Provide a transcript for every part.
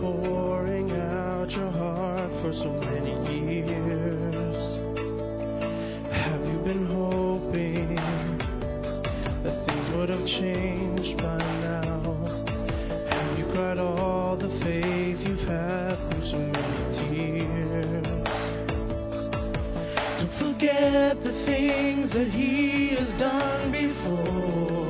pouring out your heart for so many years? Have you been hoping that things would have changed by now? Have you cried all the faith you've had through so many tears? Don't forget the things that He has done before.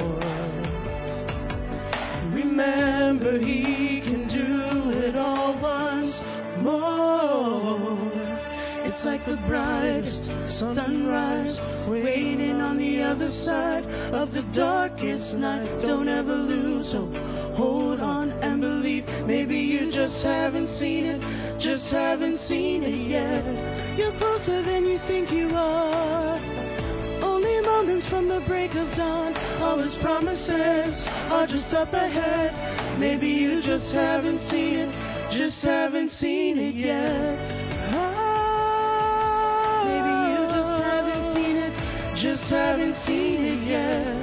Remember, He can do it all once more. It's like the brightest sunrise waiting on the other side of the darkest night. Don't ever lose hope. Hold on and believe. Maybe you just haven't seen it, just haven't seen it yet. You're closer than you think you are. Only moments from the break of dawn. All His promises are just up ahead. Maybe you just haven't seen it, just haven't seen it yet. Maybe you just haven't seen it, just haven't seen it yet.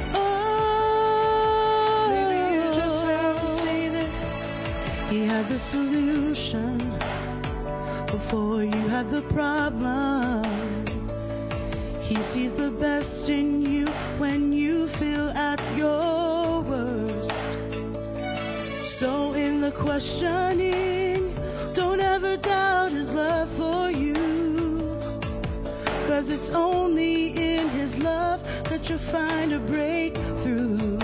Maybe you just haven't seen it. He had the solution before you had the problem. He sees the best in you when you feel at your worst. So in the questioning, don't ever doubt His love for you. 'Cause it's only in His love that you'll find a breakthrough.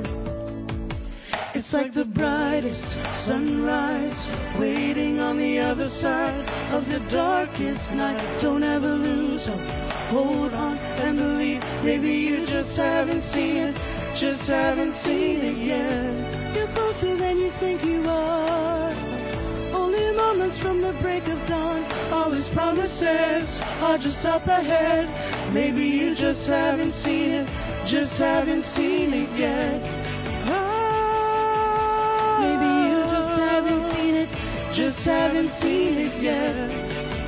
It's like the brightest sunrise waiting on the other side of the darkest night. Don't ever lose hope. Hold on and believe. Maybe you just haven't seen it, just haven't seen it yet. You're closer than you think you are. Only moments from the break of dawn. All His promises are just up ahead. Maybe you just haven't seen it, just haven't seen it yet. Maybe you just haven't seen it, just haven't seen it yet.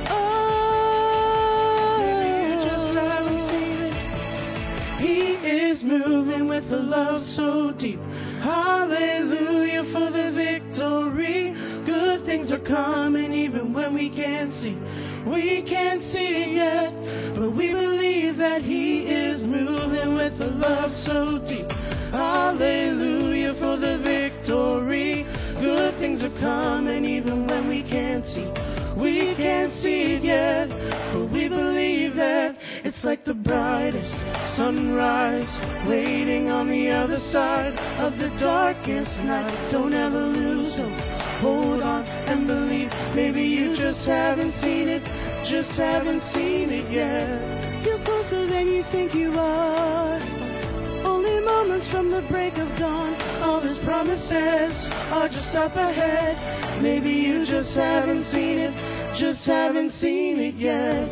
Moving with a love so deep. Hallelujah for the victory. Good things are coming even when we can't see. We can't see it yet, but we believe that He is moving with a love so deep. Hallelujah for the victory. Good things are coming even when we can't see. We can't see it yet, but we believe that it's like the brightest sunrise waiting on the other side of the darkest night. Don't ever lose hope. Hold on and believe. Maybe you just haven't seen it, just haven't seen it yet. You're closer than you think you are. Only moments from the break of dawn. All His promises are just up ahead. Maybe you just haven't seen it, just haven't seen it yet.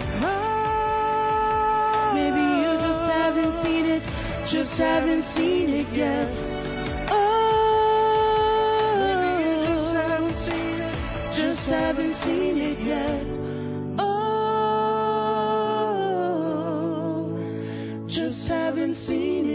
Maybe you just haven't seen it, just haven't seen it yet. Maybe you just haven't seen it, just haven't seen it yet. Just haven't seen it.